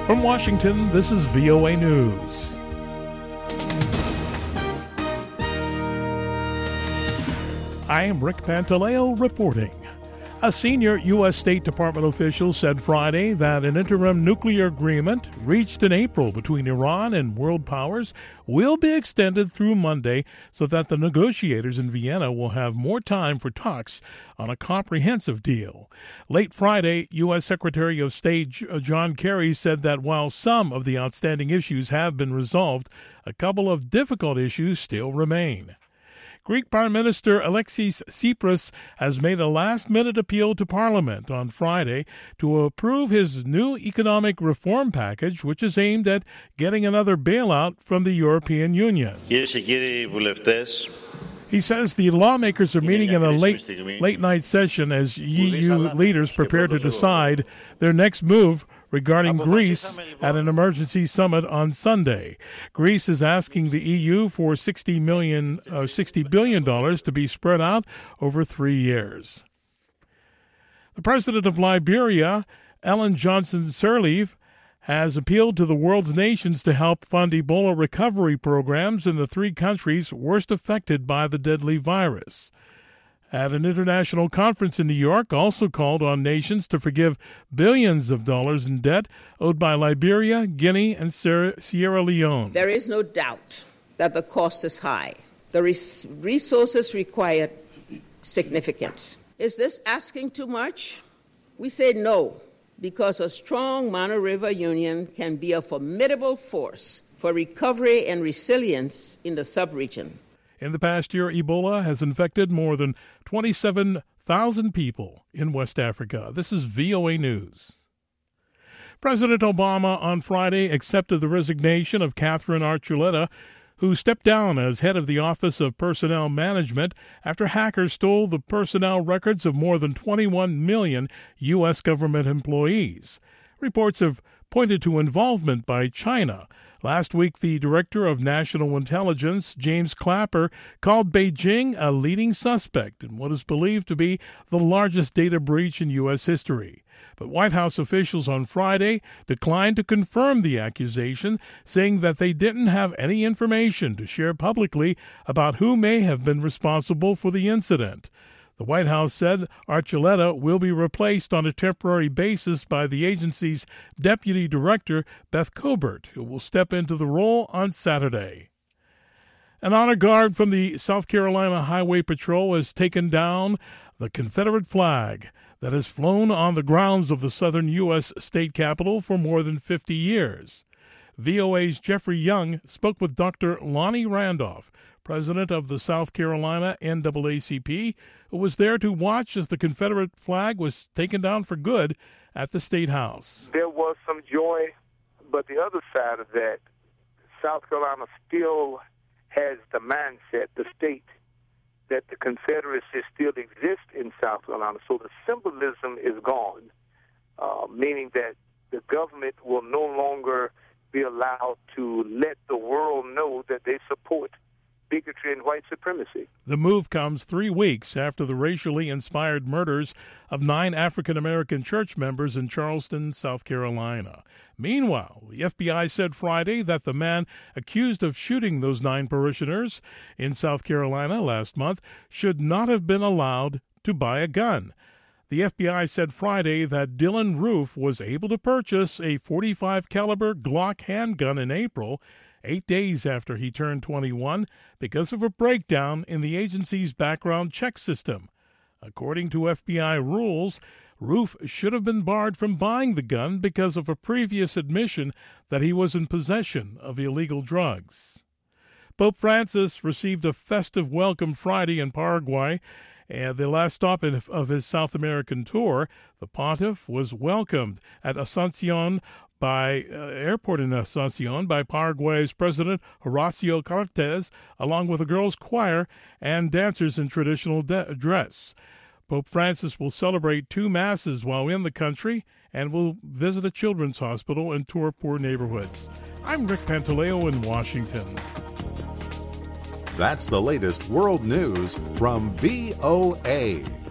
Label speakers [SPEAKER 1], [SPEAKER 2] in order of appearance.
[SPEAKER 1] From Washington, this is VOA News. I am Rick Pantaleo reporting. A senior U.S. State Department official said Friday that an interim nuclear agreement reached in April between Iran and world powers will be extended through Monday so that the negotiators in Vienna will have more time for talks on a comprehensive deal. Late Friday, U.S. Secretary of State John Kerry said that while some of the outstanding issues have been resolved, a couple of difficult issues still remain. Greek Prime Minister Alexis Tsipras has made a last-minute appeal to Parliament on Friday to approve his new economic reform package, which is aimed at getting another bailout from the European Union. He says the lawmakers are meeting in a late-night session as EU leaders prepare to decide their next move regarding Greece at an emergency summit on Sunday. Greece is asking the EU for $60 billion to be spread out over 3 years. The president of Liberia, Ellen Johnson Sirleaf, has appealed to the world's nations to help fund Ebola recovery programs in the 3 countries worst affected by the deadly virus. At an international conference in New York, also called on nations to forgive billions of dollars in debt owed by Liberia, Guinea, and Sierra Leone.
[SPEAKER 2] There is no doubt that the cost is high. The resources required significant. Is this asking too much? We say no, because a strong Mano River Union can be a formidable force for recovery and resilience in the sub-region.
[SPEAKER 1] In the past year, Ebola has infected more than 27,000 people in West Africa. This is VOA News. President Obama on Friday accepted the resignation of Catherine Archuleta, who stepped down as head of the Office of Personnel Management after hackers stole the personnel records of more than 21 million U.S. government employees. Reports have pointed to involvement by China. Last week, the Director of National Intelligence, James Clapper, called Beijing a leading suspect in what is believed to be the largest data breach in U.S. history. But White House officials on Friday declined to confirm the accusation, saying that they didn't have any information to share publicly about who may have been responsible for the incident. The White House said Archuleta will be replaced on a temporary basis by the agency's Deputy Director, Beth Cobert, who will step into the role on Saturday. An honor guard from the South Carolina Highway Patrol has taken down the Confederate flag that has flown on the grounds of the southern U.S. state capitol for more than 50 years. VOA's Jeffrey Young spoke with Dr. Lonnie Randolph, president of the South Carolina NAACP, who was there to watch as the Confederate flag was taken down for good at the State House.
[SPEAKER 3] There was some joy, but the other side of that, South Carolina still has the mindset, the state, that the Confederacy still exists in South Carolina. So the symbolism is gone, meaning that the government will no longer be allowed to let the world know that they support bigotry and white supremacy.
[SPEAKER 1] The move comes 3 weeks after the racially inspired murders of 9 African-American church members in Charleston, South Carolina. Meanwhile, the FBI said Friday that the man accused of shooting those 9 parishioners in South Carolina last month should not have been allowed to buy a gun. The FBI said Friday that Dylan Roof was able to purchase a .45 caliber Glock handgun in April, 8 days after he turned 21, because of a breakdown in the agency's background check system. According to FBI rules, Roof should have been barred from buying the gun because of a previous admission that he was in possession of illegal drugs. Pope Francis received a festive welcome Friday in Paraguay, and the last stop of his South American tour. The pontiff was welcomed at Asunción airport in Asunción by Paraguay's President Horacio Cartes, along with a girls' choir and dancers in traditional dress. Pope Francis will celebrate 2 masses while in the country and will visit a children's hospital and tour poor neighborhoods. I'm Rick Pantaleo in Washington.
[SPEAKER 4] That's the latest world news from VOA.